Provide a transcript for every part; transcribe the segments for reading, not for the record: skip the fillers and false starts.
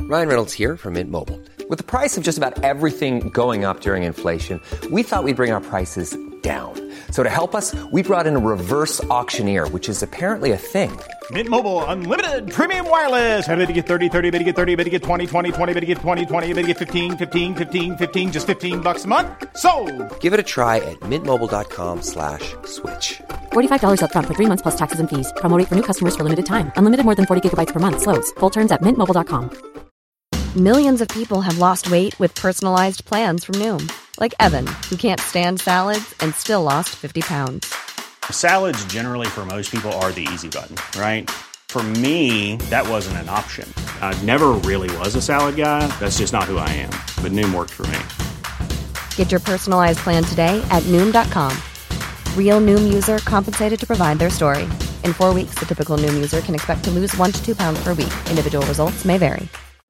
Ryan Reynolds here from Mint Mobile. With the price of just about everything going up during inflation, we thought we'd bring our prices down. So to help us, we brought in a reverse auctioneer, which is apparently a thing. Mint Mobile Unlimited Premium Wireless. How to get 30, 30, bit to get 30, bit to get 20, 20, 20, bit to get 20, 20, bit to get 15, 15, 15, 15, just $15 a month? Sold! Give it a try at mintmobile.com/switch. $45 up front for 3 months plus taxes and fees. Promo rate for new customers for limited time. Unlimited more than 40 gigabytes per month. Slows full terms at mintmobile.com. Millions of people have lost weight with personalized plans from Noom. Like Evan, who can't stand salads and still lost 50 pounds. Salads generally for most people are the easy button, right? For me, that wasn't an option. I never really was a salad guy. That's just not who I am. But Noom worked for me. Get your personalized plan today at Noom.com. Real Noom user compensated to provide their story. In 4 weeks, the typical Noom user can expect to lose 1 to 2 pounds per week. Individual results may vary.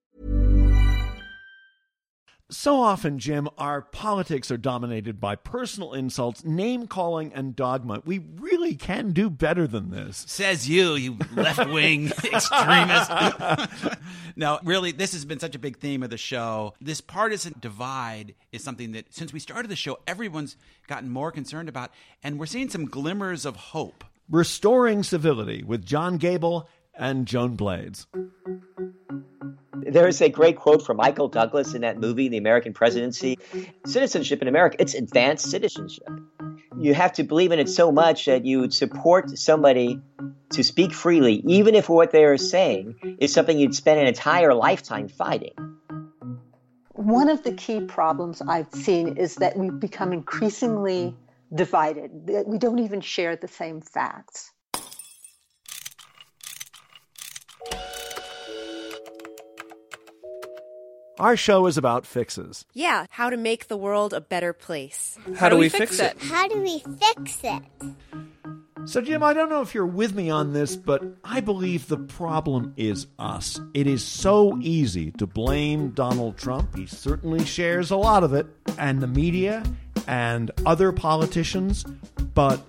So often, Jim, our politics are dominated by personal insults, name-calling, and dogma. We really can do better than this. Says you left-wing extremist. No, really, this has been such a big theme of the show. This partisan divide is something that, since we started the show, everyone's gotten more concerned about, and we're seeing some glimmers of hope. Restoring Civility with John Gable and Joan Blades. There's a great quote from Michael Douglas in that movie, The American Presidency. Citizenship in America, it's advanced citizenship. You have to believe in it so much that you would support somebody to speak freely, even if what they are saying is something you'd spend an entire lifetime fighting. One of the key problems I've seen is that we've become increasingly divided. We don't even share the same facts. Our show is about fixes. Yeah, how to make the world a better place. How do we fix it? How do we fix it? So, Jim, I don't know if you're with me on this, but I believe the problem is us. It is so easy to blame Donald Trump. He certainly shares a lot of it, and the media and other politicians. But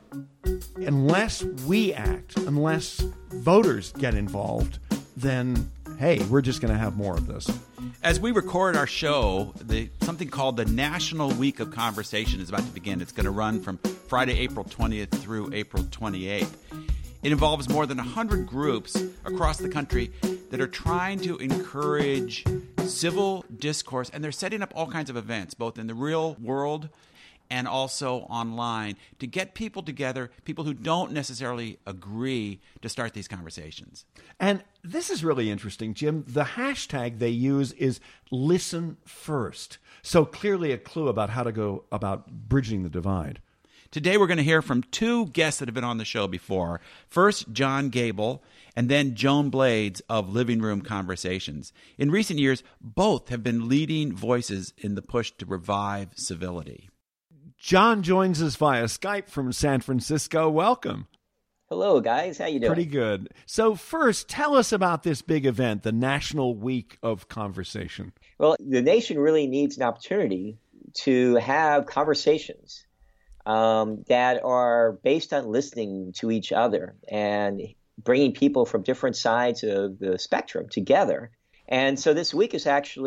unless we act, unless voters get involved, then, hey, we're just going to have more of this. As we record our show, something called the National Week of Conversation is about to begin. It's going to run from Friday, April 20th through April 28th. It involves more than 100 groups across the country that are trying to encourage civil discourse, and they're setting up all kinds of events, both in the real world and also online, to get people together, people who don't necessarily agree, to start these conversations. And this is really interesting, Jim. The hashtag they use is Listen First. So clearly a clue about how to go about bridging the divide. Today we're going to hear from two guests that have been on the show before. First, John Gable, and then Joan Blades of Living Room Conversations. In recent years, both have been leading voices in the push to revive civility. John joins us via Skype from San Francisco. Welcome. Hello, guys. How you doing? Pretty good. So first, tell us about this big event, the National Week of Conversation. Well, the nation really needs an opportunity to have conversations that are based on listening to each other and bringing people from different sides of the spectrum together. And so this week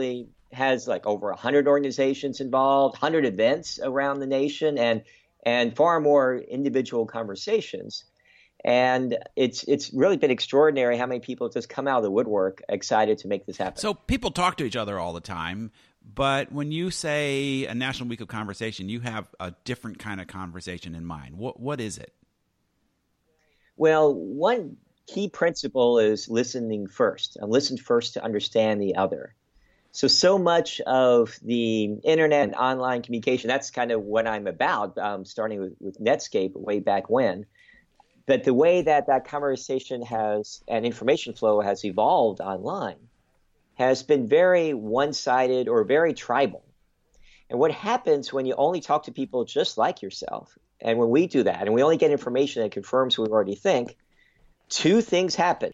has like over 100 organizations involved, 100 events around the nation, and far more individual conversations. And it's really been extraordinary how many people just come out of the woodwork excited to make this happen. So people talk to each other all the time, but when you say a National Week of Conversation, you have a different kind of conversation in mind. What is it? Well, one key principle is listening first, and listen first to understand the other. So much of the internet and online communication, that's kind of what I'm about, starting with Netscape way back when. But the way that conversation and information flow has evolved online has been very one-sided or very tribal. And what happens when you only talk to people just like yourself, and when we do that, and we only get information that confirms what we already think, two things happen.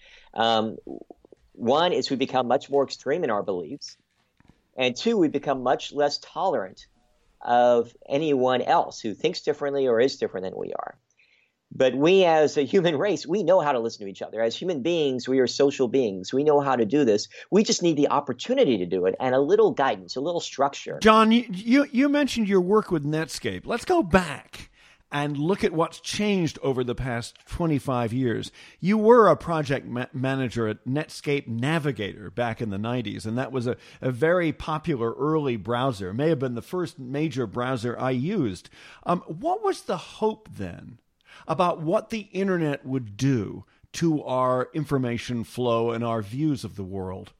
One is we become much more extreme in our beliefs. And two, we become much less tolerant of anyone else who thinks differently or is different than we are. But we as a human race, we know how to listen to each other. As human beings, we are social beings. We know how to do this. We just need the opportunity to do it and a little guidance, a little structure. John, you mentioned your work with Netscape. Let's go back and look at what's changed over the past 25 years. You were a project manager at Netscape Navigator back in the 90s, and that was a very popular early browser. It may have been the first major browser I used. What was the hope then about what the internet would do to our information flow and our views of the world?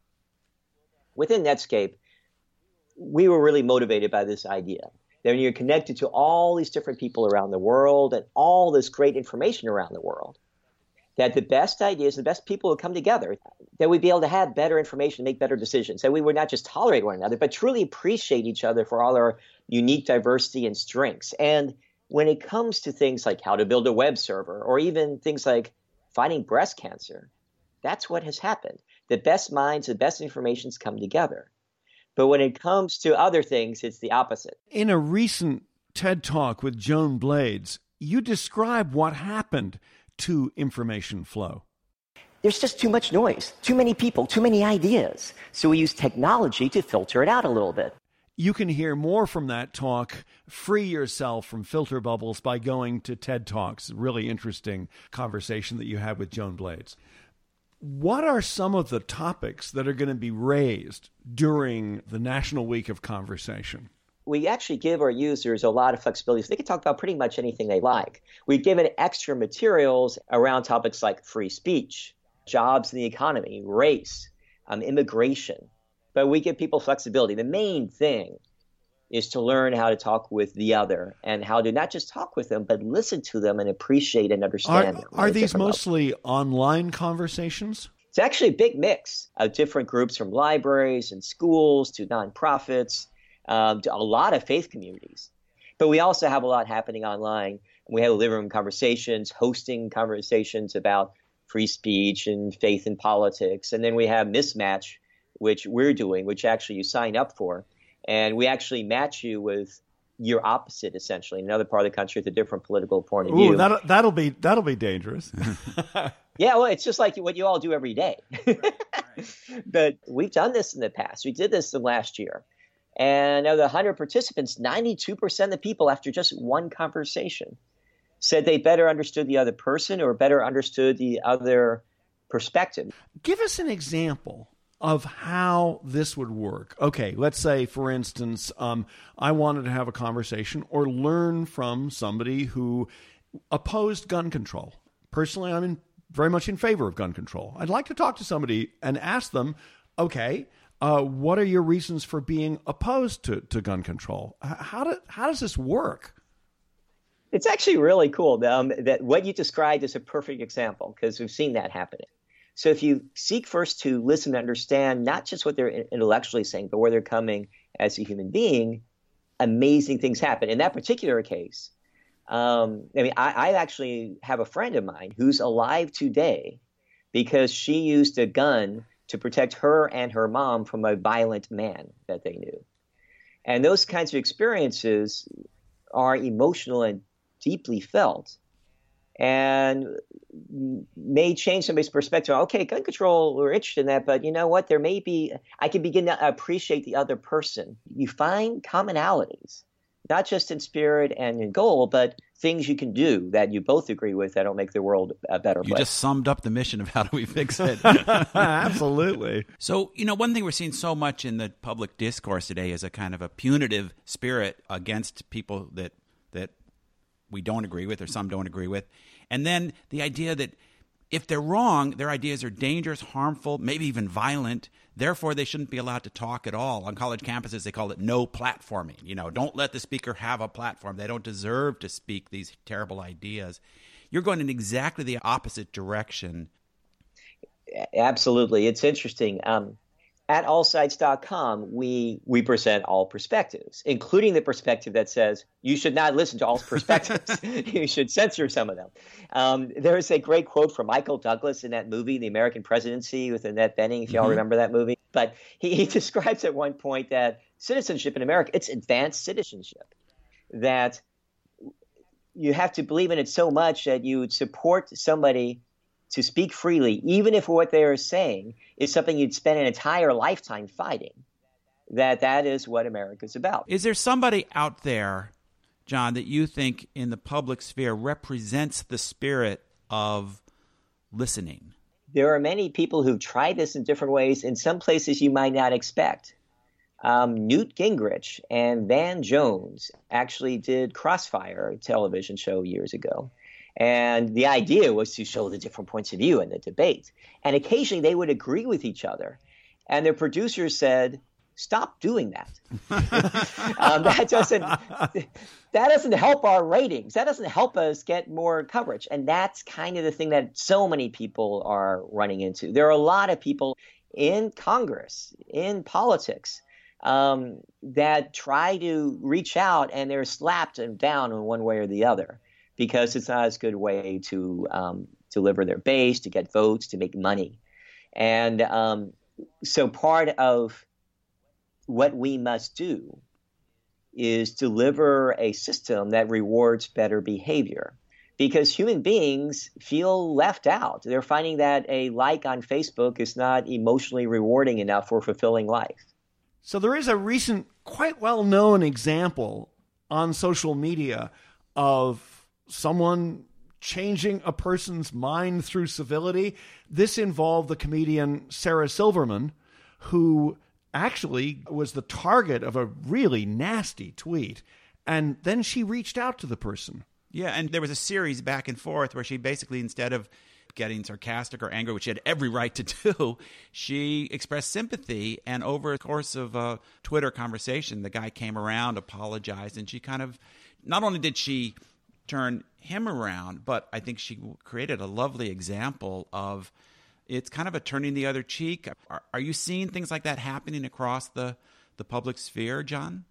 Within Netscape, we were really motivated by this idea that when you're connected to all these different people around the world and all this great information around the world, that the best ideas, the best people would come together, that we'd be able to have better information, make better decisions, that we would not just tolerate one another, but truly appreciate each other for all our unique diversity and strengths. And when it comes to things like how to build a web server or even things like fighting breast cancer, that's what has happened. The best minds, the best informations come together. But when it comes to other things, it's the opposite. In a recent TED Talk with Joan Blades, you describe what happened to information flow. There's just too much noise, too many people, too many ideas. So we use technology to filter it out a little bit. You can hear more from that talk. Free yourself from filter bubbles by going to TED Talks. Really interesting conversation that you had with Joan Blades. What are some of the topics that are going to be raised during the National Week of Conversation? We actually give our users a lot of flexibility, so they can talk about pretty much anything they like. We've given extra materials around topics like free speech, jobs in the economy, race, immigration. But we give people flexibility. The main thing is to learn how to talk with the other and how to not just talk with them, but listen to them and appreciate and understand them. Are these mostly online conversations? It's actually a big mix of different groups, from libraries and schools to nonprofits, to a lot of faith communities. But we also have a lot happening online. We have living room conversations, hosting conversations about free speech and faith and politics. And then we have Mismatch, which we're doing, which actually you sign up for. And we actually match you with your opposite, essentially, in another part of the country with a different political point of view. That'll be dangerous. Yeah, well, it's just like what you all do every day. But we've done this in the past. We did this last year. And of the 100 participants, 92% of the people, after just one conversation, said they better understood the other person or better understood the other perspective. Give us an example of how this would work. Okay, let's say, for instance, I wanted to have a conversation or learn from somebody who opposed gun control. Personally, I'm very much in favor of gun control. I'd like to talk to somebody and ask them, okay, what are your reasons for being opposed to gun control? How does this work? It's actually really cool. That what you described is a perfect example, because we've seen that happening. So if you seek first to listen and understand not just what they're intellectually saying, but where they're coming as a human being, amazing things happen. In that particular case, I actually have a friend of mine who's alive today because she used a gun to protect her and her mom from a violent man that they knew. And those kinds of experiences are emotional and deeply felt, and may change somebody's perspective. Okay, gun control, we're interested in that, but you know what? I can begin to appreciate the other person. You find commonalities, not just in spirit and in goal, but things you can do that you both agree with that'll make the world a better place. You just summed up the mission of how do we fix it. Absolutely. So, one thing we're seeing so much in the public discourse today is a kind of a punitive spirit against people that we don't agree with or some don't agree with. And then the idea that if they're wrong, their ideas are dangerous, harmful, maybe even violent. Therefore, they shouldn't be allowed to talk at all. On college campuses, they call it no platforming. Don't let the speaker have a platform. They don't deserve to speak these terrible ideas. You're going in exactly the opposite direction. Absolutely. It's interesting. At allsides.com, we present all perspectives, including the perspective that says you should not listen to all perspectives. You should censor some of them. There is a great quote from Michael Douglas in that movie, The American Presidency, with Annette Bening, if y'all remember that movie. But he describes at one point that citizenship in America, it's advanced citizenship, that you have to believe in it so much that you would support somebody to speak freely, even if what they are saying is something you'd spend an entire lifetime fighting. That is what America's about. Is there somebody out there, John, that you think in the public sphere represents the spirit of listening? There are many people who've tried this in different ways, in some places you might not expect. Newt Gingrich and Van Jones actually did Crossfire, a television show years ago. And the idea was to show the different points of view in the debate. And occasionally they would agree with each other. And their producers said, stop doing that. That doesn't help our ratings. That doesn't help us get more coverage. And that's kind of the thing that so many people are running into. There are a lot of people in Congress, in politics, that try to reach out, and they're slapped and down in one way or the other because it's not as good a way to deliver their base, to get votes, to make money. And so part of what we must do is deliver a system that rewards better behavior, because human beings feel left out. They're finding that a like on Facebook is not emotionally rewarding enough for fulfilling life. So there is a recent, quite well-known example on social media of someone changing a person's mind through civility. This involved the comedian Sarah Silverman, who actually was the target of a really nasty tweet. And then she reached out to the person. Yeah, and there was a series back and forth where she basically, instead of getting sarcastic or angry, which she had every right to do, she expressed sympathy. And over the course of a Twitter conversation, the guy came around, apologized, and she kind of, not only did she turn him around, but I think she created a lovely example of it's kind of a turning the other cheek. Are you seeing things like that happening across the public sphere, John?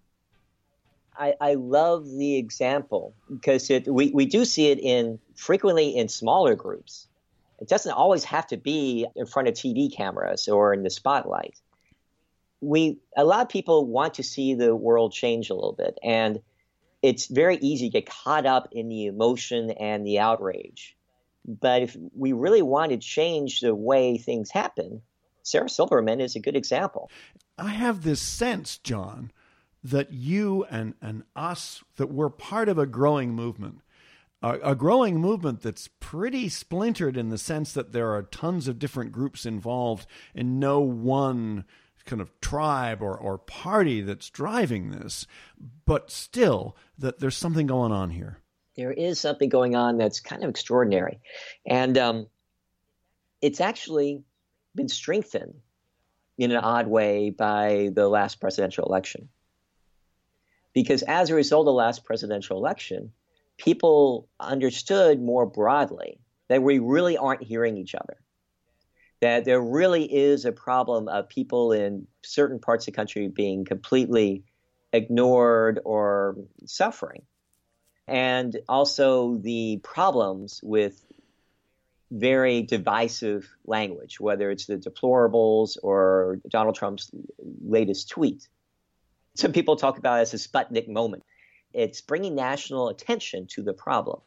I love the example because we do see it frequently in smaller groups. It doesn't always have to be in front of TV cameras or in the spotlight. A lot of people want to see the world change a little bit, and it's very easy to get caught up in the emotion and the outrage. But if we really want to change the way things happen, Sarah Silverman is a good example. I have this sense, John, that you and us, that we're part of a growing movement. A growing movement that's pretty splintered in the sense that there are tons of different groups involved and no one kind of tribe or party that's driving this, but still that there's something going on here. There is something going on that's kind of extraordinary. And it's actually been strengthened in an odd way by the last presidential election. Because as a result of the last presidential election, people understood more broadly that we really aren't hearing each other, that there really is a problem of people in certain parts of the country being completely ignored or suffering. And also the problems with very divisive language, whether it's the deplorables or Donald Trump's latest tweet. Some people talk about it as a Sputnik moment. It's bringing national attention to the problem.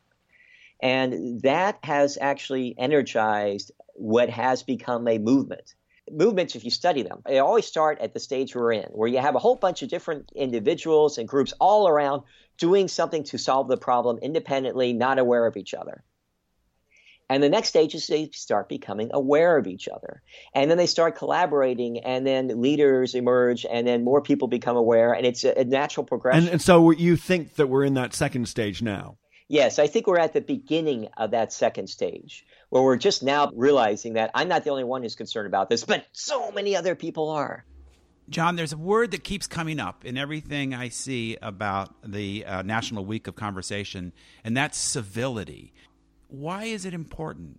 And that has actually energized what has become a movement. Movements, if you study them, they always start at the stage we're in, where you have a whole bunch of different individuals and groups all around doing something to solve the problem independently, not aware of each other. And the next stage is they start becoming aware of each other. And then they start collaborating, and then leaders emerge, and then more people become aware, and it's a natural progression. And so you think that we're in that second stage now? Yes, I think we're at the beginning of that second stage, where we're just now realizing that I'm not the only one who's concerned about this, but so many other people are. John, there's a word that keeps coming up in everything I see about the National Week of Conversation, and that's civility. Why is it important?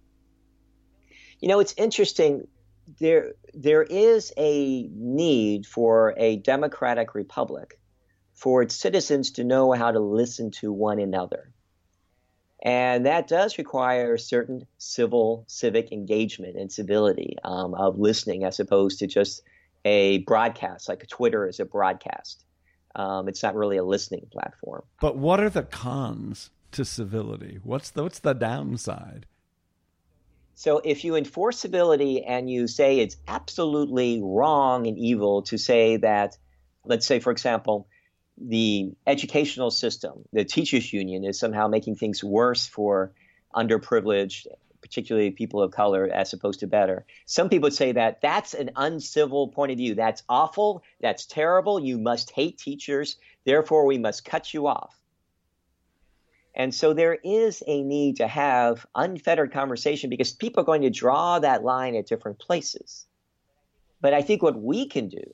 You know, it's interesting. There is a need for a democratic republic for its citizens to know how to listen to one another. And that does require a certain civic engagement and civility of listening, as opposed to just a broadcast, like Twitter is a broadcast. It's not really a listening platform. But what are the cons? to civility? What's the downside? So if you enforce civility and you say it's absolutely wrong and evil to say that, let's say, for example, the educational system, the teachers union is somehow making things worse for underprivileged, particularly people of color, as opposed to better. Some people would say that that's an uncivil point of view. That's awful. That's terrible. You must hate teachers. Therefore, we must cut you off. And so there is a need to have unfettered conversation because people are going to draw that line at different places. But I think what we can do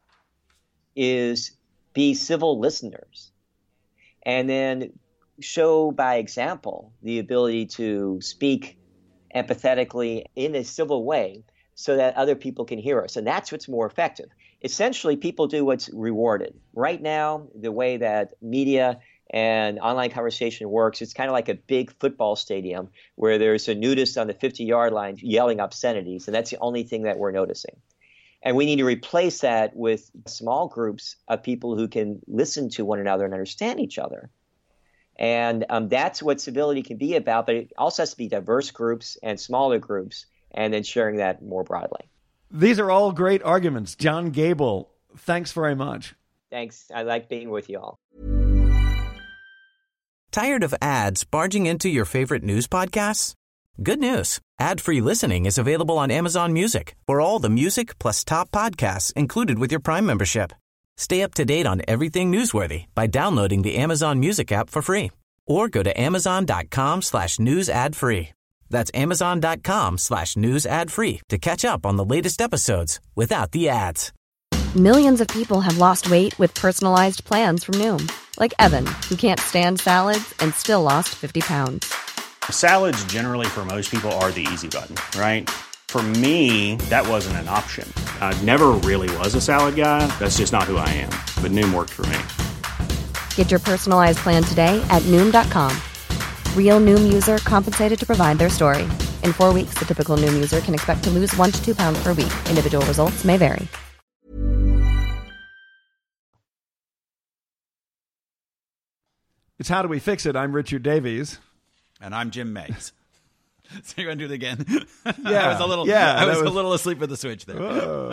is be civil listeners and then show by example the ability to speak empathetically in a civil way so that other people can hear us. And that's what's more effective. Essentially, people do what's rewarded. Right now, the way that media and online conversation works, it's kind of like a big football stadium where there's a nudist on the 50-yard line yelling obscenities, and that's the only thing that we're noticing. And we need to replace that with small groups of people who can listen to one another and understand each other. And that's what civility can be about, but it also has to be diverse groups and smaller groups, and then sharing that more broadly. These are all great arguments. John Gable, thanks very much. Thanks. I like being with you all. Tired of ads barging into your favorite news podcasts? Good news. Ad-free listening is available on Amazon Music for all the music plus top podcasts included with your Prime membership. Stay up to date on everything newsworthy by downloading the Amazon Music app for free or go to amazon.com/news ad free. That's amazon.com/news ad free to catch up on the latest episodes without the ads. Millions of people have lost weight with personalized plans from Noom. Like Evan, who can't stand salads and still lost 50 pounds. Salads generally for most people are the easy button, right? For me, that wasn't an option. I never really was a salad guy. That's just not who I am. But Noom worked for me. Get your personalized plan today at Noom.com. Real Noom user compensated to provide their story. In 4 weeks, the typical Noom user can expect to lose 1 to 2 pounds per week. Individual results may vary. It's How Do We Fix It? I'm Richard Davies. And I'm Jim Meigs. So you're going to do it again? Yeah. I was a little asleep at the switch there.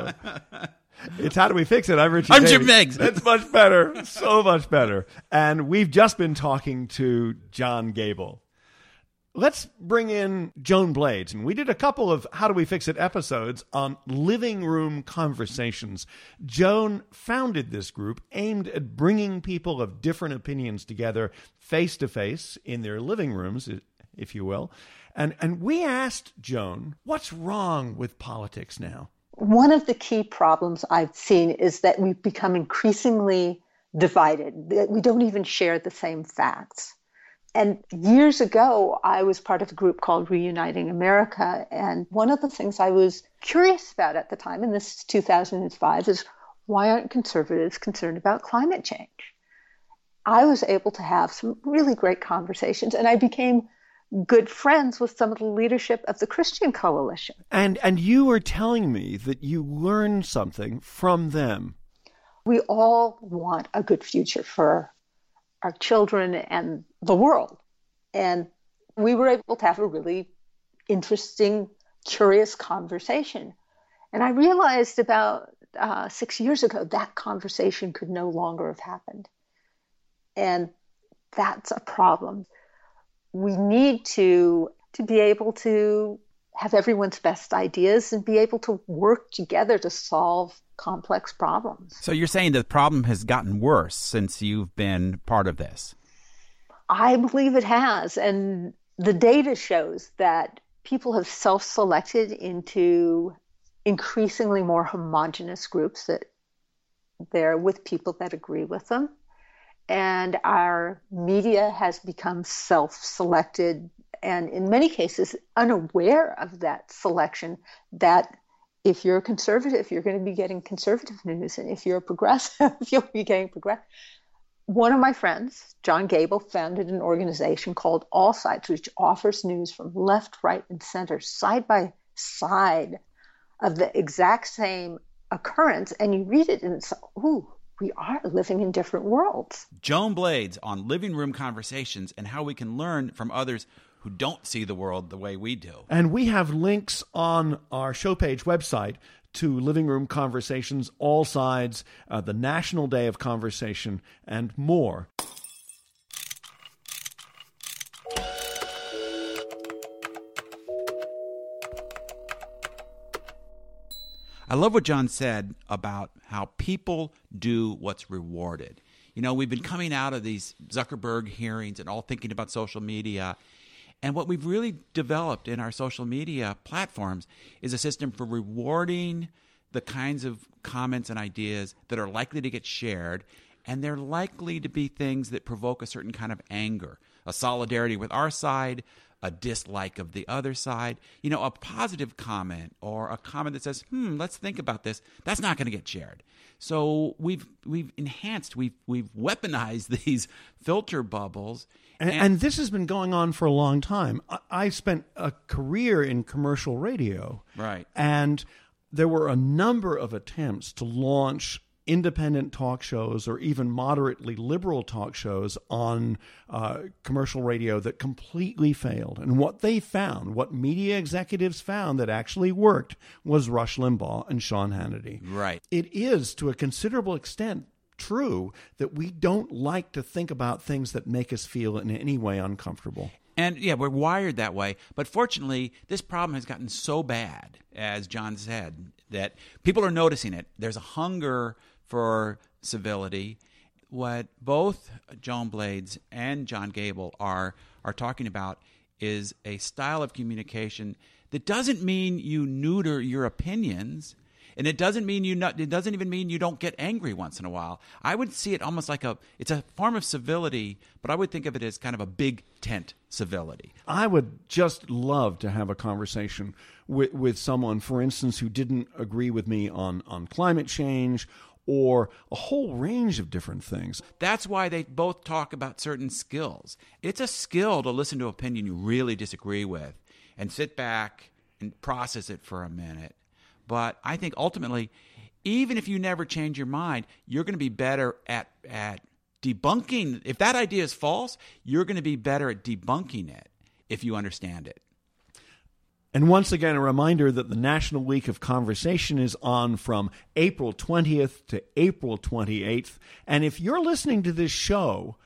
It's How Do We Fix It? I'm Richard I'm Davies. Jim Meigs. That's much better. So much better. And we've just been talking to John Gable. Let's bring in Joan Blades. And we did a couple of How Do We Fix It episodes on living room conversations. Joan founded this group aimed at bringing people of different opinions together face to face in their living rooms, if you will. And we asked Joan, what's wrong with politics now? One of the key problems I've seen is that we've become increasingly divided. We don't even share the same facts. And years ago, I was part of a group called Reuniting America. And one of the things I was curious about at the time, and this is 2005, is why aren't conservatives concerned about climate change? I was able to have some really great conversations, and I became good friends with some of the leadership of the Christian Coalition. And you were telling me that you learned something from them. We all want a good future for our children and the world. And we were able to have a really interesting, curious conversation. And I realized about 6 years ago that conversation could no longer have happened. And that's a problem. We need to be able to have everyone's best ideas and be able to work together to solve complex problems. So you're saying the problem has gotten worse since you've been part of this? I believe it has. And the data shows that people have self-selected into increasingly more homogenous groups, that they're with people that agree with them. And our media has become self-selected and in many cases unaware of that selection, that if you're a conservative, you're going to be getting conservative news. And if you're a progressive, you'll be getting progressive. One of my friends, John Gable, founded an organization called All Sides, which offers news from left, right, and center, side by side of the exact same occurrence. And you read it and it's, ooh, we are living in different worlds. Joan Blades on Living Room Conversations and how we can learn from others who don't see the world the way we do. And we have links on our show page website to Living Room Conversations, All Sides, the National Day of Conversation, and more. I love what John said about how people do what's rewarded. You know, we've been coming out of these Zuckerberg hearings and all thinking about social media. And what we've really developed in our social media platforms is a system for rewarding the kinds of comments and ideas that are likely to get shared. And they're likely to be things that provoke a certain kind of anger, a solidarity with our side, a dislike of the other side. You know, a positive comment or a comment that says, let's think about this, that's not going to get shared. So we've enhanced, we've weaponized these filter bubbles. And this has been going on for a long time. I spent a career in commercial radio. Right. And there were a number of attempts to launch independent talk shows or even moderately liberal talk shows on commercial radio that completely failed. And what they found, what media executives found that actually worked, was Rush Limbaugh and Sean Hannity. Right. It is, to a considerable extent, true that we don't like to think about things that make us feel in any way uncomfortable. And yeah, we're wired that way. But fortunately, this problem has gotten so bad, as John said, that people are noticing it. There's a hunger for civility. What both Joan Blades and John Gable are talking about is a style of communication that doesn't mean you neuter your opinions, and it doesn't even mean you don't get angry once in a while. I would see it almost like it's a form of civility, but I would think of it as kind of a big tent civility. I would just love to have a conversation with someone, for instance, who didn't agree with me on climate change or a whole range of different things. That's why they both talk about certain skills. It's a skill to listen to an opinion you really disagree with and sit back and process it for a minute. But I think ultimately, even if you never change your mind, you're going to be better at debunking. If that idea is false, you're going to be better at debunking it if you understand it. And once again, a reminder that the National Week of Conversation is on from April 20th to April 28th. And if you're listening to this show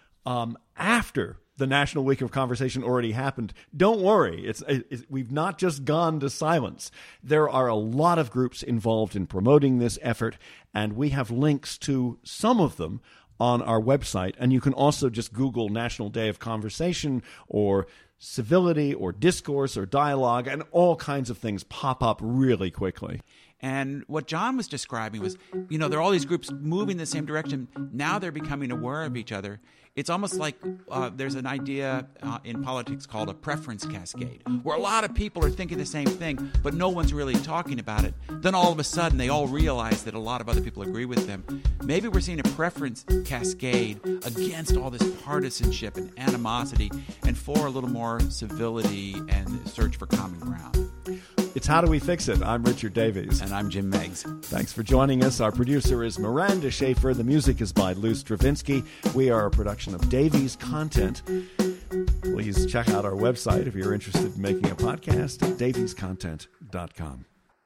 after the National Week of Conversation already happened, don't worry. We've not just gone to silence. There are a lot of groups involved in promoting this effort, and we have links to some of them on our website. And you can also just Google National Day of Conversation or civility or discourse or dialogue, and all kinds of things pop up really quickly. And what John was describing was, there are all these groups moving in the same direction. Now they're becoming aware of each other. It's almost like there's an idea in politics called a preference cascade, where a lot of people are thinking the same thing, but no one's really talking about it. Then all of a sudden, they all realize that a lot of other people agree with them. Maybe we're seeing a preference cascade against all this partisanship and animosity and for a little more civility and search for common ground. It's How Do We Fix It? I'm Richard Davies. And I'm Jim Meigs. Thanks for joining us. Our producer is Miranda Schaefer. The music is by Lou Stravinsky. We are a production of Davies Content. Please check out our website if you're interested in making a podcast at daviescontent.com.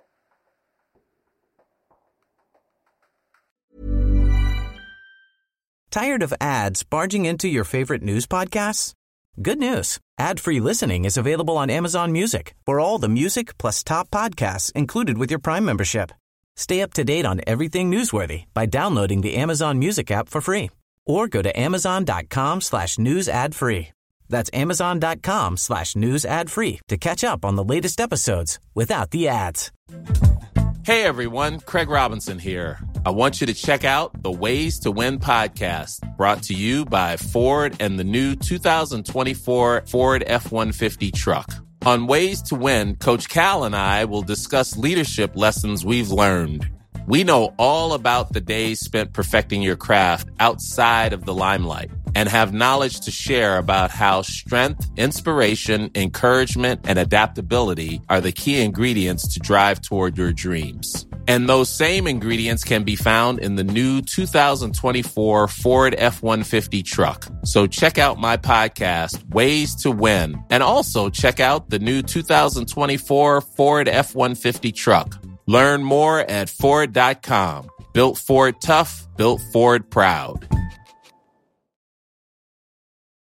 Tired of ads barging into your favorite news podcasts? Good news. Ad-free listening is available on Amazon Music for all the music plus top podcasts included with your Prime membership. Stay up to date on everything newsworthy by downloading the Amazon Music app for free or go to amazon.com/news ad free. That's amazon.com/news ad free to catch up on the latest episodes without the ads. Hey everyone, Craig Robinson here. I want you to check out the Ways to Win podcast, brought to you by Ford and the new 2024 Ford F-150 truck. On Ways to Win, Coach Cal and I will discuss leadership lessons we've learned. We know all about the days spent perfecting your craft outside of the limelight and have knowledge to share about how strength, inspiration, encouragement, and adaptability are the key ingredients to drive toward your dreams. And those same ingredients can be found in the new 2024 Ford F-150 truck. So check out my podcast, Ways to Win, and also check out the new 2024 Ford F-150 truck. Learn more at Ford.com. Built Ford tough, built Ford proud.